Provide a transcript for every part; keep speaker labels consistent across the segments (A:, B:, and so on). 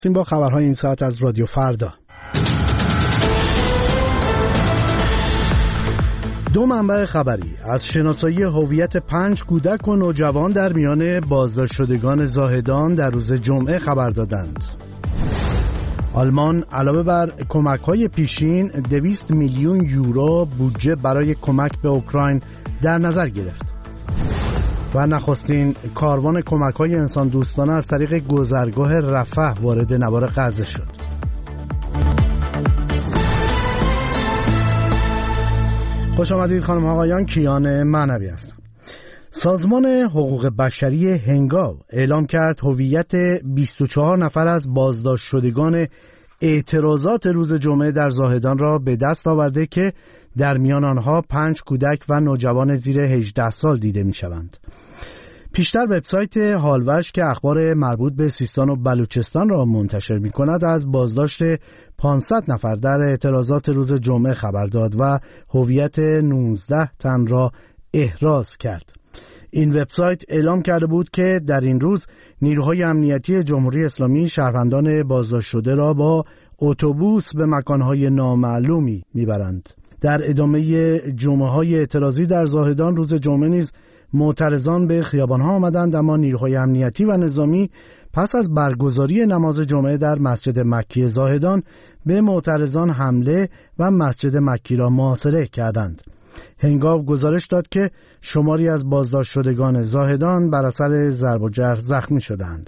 A: با خبرهای این ساعت از رادیو فردا. دو منبع خبری از شناسایی هویت 5 کودک و نوجوان در میان بازداشت شدگان زاهدان در روز جمعه خبر دادند. آلمان علاوه بر کمک‌های پیشین 200 میلیون یورو بودجه برای کمک به اوکراین در نظر گرفت. و نخستین کاروان کمک‌های انسان دوستانه از طریق گذرگاه رفح وارد نوار غزه شد. خوش آمدید خانم آقایان، کیان معنوی هستم. سازمان حقوق بشری هنگاو اعلام کرد هویت 24 نفر از بازداشت شدگان اعتراضات روز جمعه در زاهدان را به دست آورده که در میان آنها 5 کودک و نوجوان زیر 18 سال دیده می شوند. پیشتر وبسایت هالوش که اخبار مربوط به سیستان و بلوچستان را منتشر می کند از بازداشت 500 نفر در اعتراضات روز جمعه خبر داد و هویت 19 تن را احراز کرد. این وبسایت اعلام کرده بود که در این روز نیروهای امنیتی جمهوری اسلامی شهروندان بازداشت شده را با اتوبوس به مکانهای نامعلومی میبرند. در ادامه جمعه‌های اعتراضی در زاهدان روز جمعه نیز معترضان به خیابان‌ها آمدند، اما نیروهای امنیتی و نظامی پس از برگزاری نماز جمعه در مسجد مکی زاهدان به معترضان حمله و مسجد مکی را محاصره کردند. هنگاو گزارش داد که شماری از بازداشت شدگان زاهدان بر اثر ضرب و جرح زخمی شدند.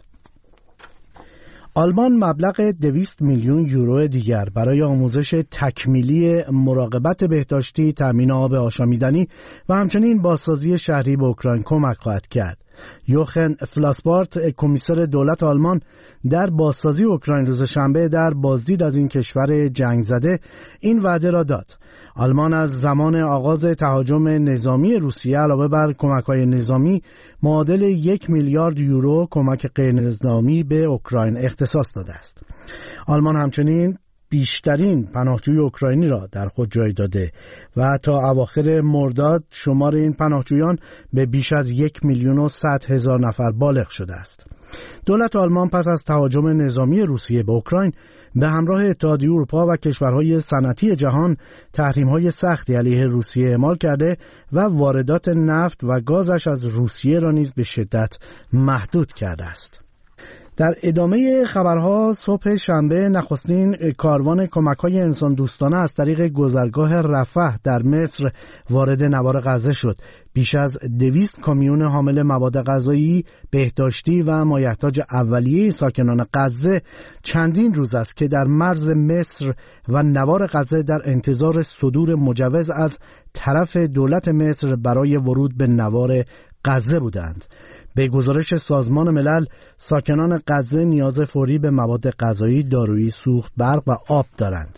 A: آلمان مبلغ 200 میلیون یورو دیگر برای آموزش تکمیلی مراقبت بهداشتی، تامین آب آشامیدنی و همچنین بازسازی شهری به اوکراین کمک خواهد کرد. یوخن فلاسبارت، کمیسر دولت آلمان در بازسازی اوکراین روز شنبه در بازدید از این کشور جنگ زده این وعده را داد. آلمان از زمان آغاز تهاجم نظامی روسیه علاوه بر کمک‌های نظامی معادل 1 میلیارد یورو کمک غیر نظامی به اوکراین اختصاص داده است. آلمان همچنین بیشترین پناهجوی اوکراینی را در خود جای داده و تا اواخر مرداد شمار این پناهجویان به بیش از 1,100,000 نفر بالغ شده است. دولت آلمان پس از تهاجم نظامی روسیه به اوکراین به همراه اتحادیه اروپا و کشورهای صنعتی جهان تحریم‌های سختی علیه روسیه اعمال کرده و واردات نفت و گازش از روسیه را نیز به شدت محدود کرده است. در ادامه خبرها صبح شنبه نخستین کاروان کمک‌های انسان دوستانه از طریق گذرگاه رفح در مصر وارد نوار غزه شد. بیش از 200 کامیون حامل مواد غذایی، بهداشتی و مایحتاج اولیه ساکنان غزه چندین روز است که در مرز مصر و نوار غزه در انتظار صدور مجوز از طرف دولت مصر برای ورود به نوار غزه بودند. به گزارش سازمان ملل ساکنان غزه نیاز فوری به مواد غذایی، دارویی، سوخت، برق و آب دارند.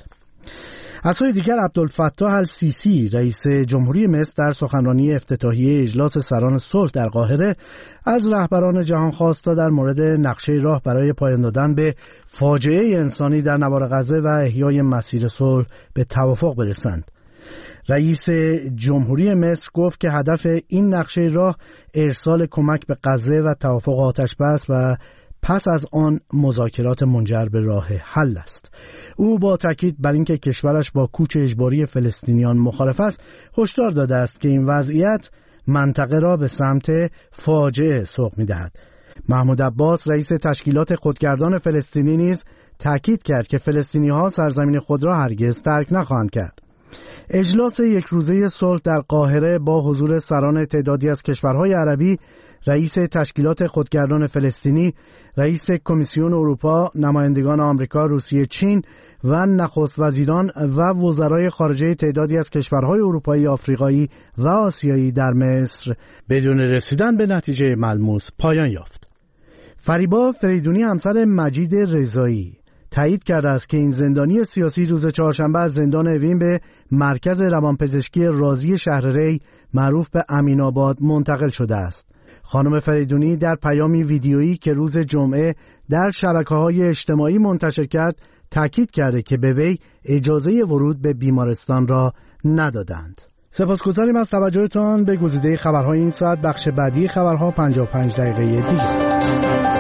A: از سوی دیگر عبدالفتاح السیسی رئیس جمهوری مصر در سخنرانی افتتاحیه اجلاس سران صلح در قاهره از رهبران جهان خواست تا در مورد نقشه راه برای پایان دادن به فاجعه انسانی در نوار غزه و احیای مسیر صلح به توافق برسند. رئیس جمهوری مصر گفت که هدف این نقشه راه ارسال کمک به غزه و توافق آتش بس و پس از آن مذاکرات منجر به راه حل است. او با تاکید بر اینکه کشورش با کوچ اجباری فلسطینیان مخالف است، هشدار داده است که این وضعیت منطقه را به سمت فاجعه سوق می‌دهد. محمود عباس رئیس تشکیلات خودگردان فلسطینی نیز تاکید کرد که فلسطینی‌ها سرزمین خود را هرگز ترک نخواهند کرد. اجلاس یک روزه صلح در قاهره با حضور سران تعدادی از کشورهای عربی، رئیس تشکیلات خودگردان فلسطینی، رئیس کمیسیون اروپا، نمایندگان آمریکا، روسیه، چین و نخست وزیران و وزرای خارجه تعدادی از کشورهای اروپایی، آفریقایی و آسیایی در مصر بدون رسیدن به نتیجه ملموس پایان یافت. فریبا فریدونی همسر مجید رضایی تایید کرده است که این زندانی سیاسی روز چهارشنبه از زندان اوین به مرکز روانپزشکی رازی شهر ری معروف به امین‌آباد منتقل شده است. خانم فریدونی در پیامی ویدیویی که روز جمعه در شبکه‌های اجتماعی منتشر کرد تاکید کرده که به وی اجازه ورود به بیمارستان را ندادند. سپاسگزاریم از توجهتان به گزیده خبرهای این ساعت. بخش بعدی خبرها 55 دقیقه دیگر.